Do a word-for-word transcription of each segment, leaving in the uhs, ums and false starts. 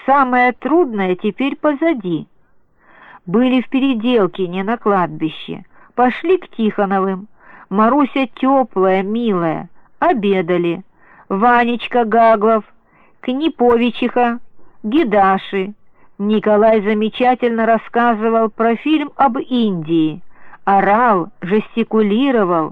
Самое трудное теперь позади. Были в Переделкине на кладбище. Пошли к Тихоновым. Маруся теплая, милая. Обедали. Ванечка Гаглов, Книповичиха, Гидаши. Николай замечательно рассказывал про фильм об Индии. Орал, жестикулировал.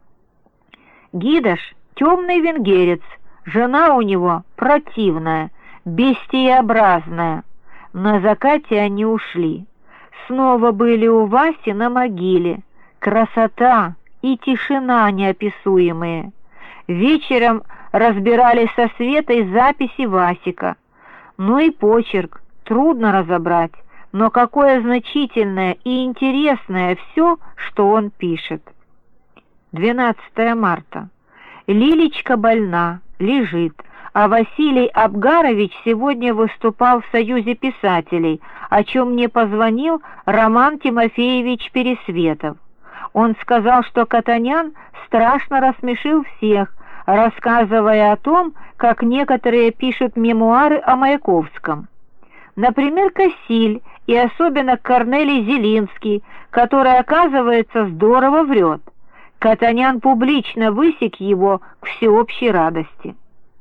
Гидаш — темный венгерец. Жена у него противная, бестиеобразная. На закате они ушли. Снова были у Васи на могиле. Красота и тишина неописуемые. Вечером разбирали со Светой записи Васика. Ну и почерк, трудно разобрать, но какое значительное и интересное все, что он пишет. двенадцатое марта. Лилечка больна, лежит, а Василий Абгарович сегодня выступал в Союзе писателей, о чем мне позвонил Роман Тимофеевич Пересветов. Он сказал, что Катанян страшно рассмешил всех, рассказывая о том, как некоторые пишут мемуары о Маяковском. Например, Кассиль и особенно Корнелий Зелинский, который, оказывается, здорово врет. Катанян публично высек его к всеобщей радости.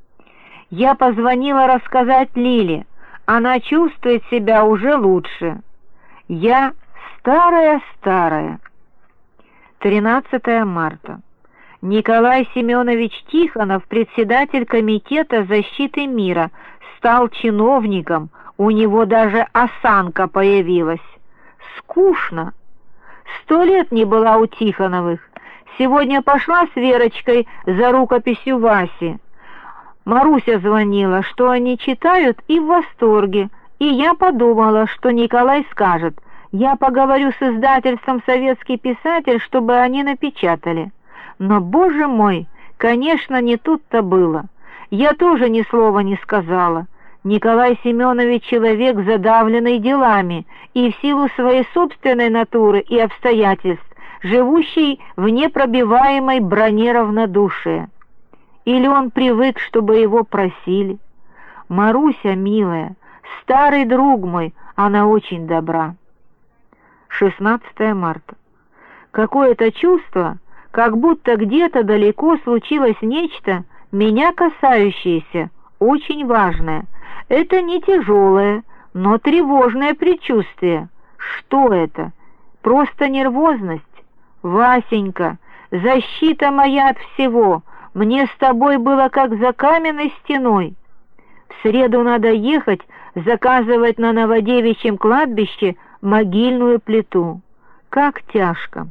Я позвонила рассказать Лиле. Она чувствует себя уже лучше. Я старая-старая. тринадцатое марта. Николай Семенович Тихонов, председатель Комитета защиты мира, стал чиновником, у него даже осанка появилась. Скучно. Сто лет не была у Тихоновых. Сегодня пошла с Верочкой за рукописью Васи. Маруся звонила, что они читают и в восторге, и я подумала, что Николай скажет: я поговорю с издательством «Советский писатель», чтобы они напечатали. Но, боже мой, конечно, не тут-то было. Я тоже ни слова не сказала. Николай Семенович человек, задавленный делами, и в силу своей собственной натуры и обстоятельств, живущий в непробиваемой броне равнодушия. Или он привык, чтобы его просили? Маруся, милая, старый друг мой, она очень добра. шестнадцатое марта. Какое-то чувство, как будто где-то далеко случилось нечто, меня касающееся, очень важное. Это не тяжелое, но тревожное предчувствие. Что это? Просто нервозность? Васенька, защита моя от всего, мне с тобой было как за каменной стеной. В среду надо ехать, заказывать на Новодевичьем кладбище могильную плиту. Как тяжко.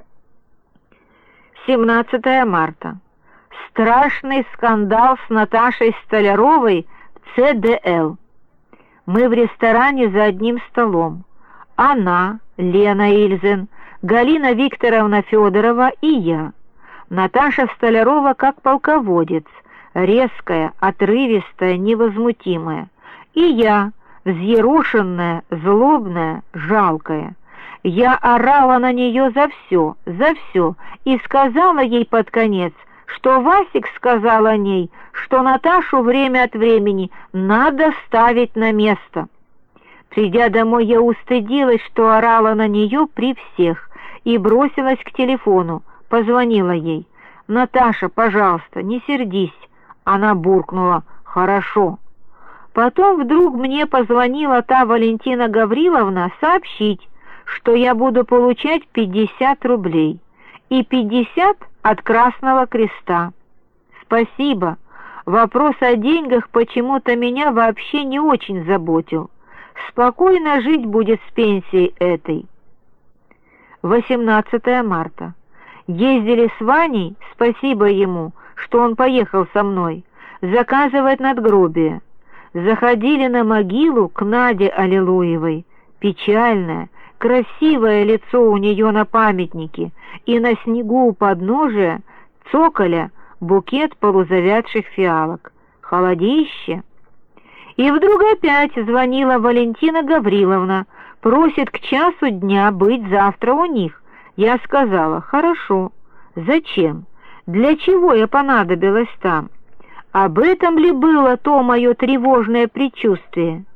семнадцатое марта. Страшный скандал с Наташей Столяровой в Цэ Дэ Эл. Мы в ресторане за одним столом. Она, Лена Ильзен, Галина Викторовна Федорова и я. Наташа Столярова как полководец, резкая, отрывистая, невозмутимая. И я, взъерошенная, злобная, жалкая. Я орала на нее за все, за все, и сказала ей под конец, что Васик сказал о ней, что Наташу время от времени надо ставить на место. Придя домой, я устыдилась, что орала на нее при всех, и бросилась к телефону, позвонила ей. «Наташа, пожалуйста, не сердись». Она буркнула: «Хорошо». Потом вдруг мне позвонила та Валентина Гавриловна сообщить, что я буду получать пятьдесят рублей и пятьдесят от Красного Креста. Спасибо. Вопрос о деньгах почему-то меня вообще не очень заботил. Спокойно жить будет с пенсией этой. восемнадцатое марта. Ездили с Ваней, спасибо ему, что он поехал со мной, заказывать надгробие. Заходили на могилу к Наде Аллилуевой. Печальное, красивое лицо у нее на памятнике, и на снегу у подножия цоколя букет полузавядших фиалок. Холодище. И вдруг опять звонила Валентина Гавриловна, просит к часу дня быть завтра у них. Я сказала: «Хорошо». Зачем? Для чего я понадобилась там? Об этом ли было то мое тревожное предчувствие?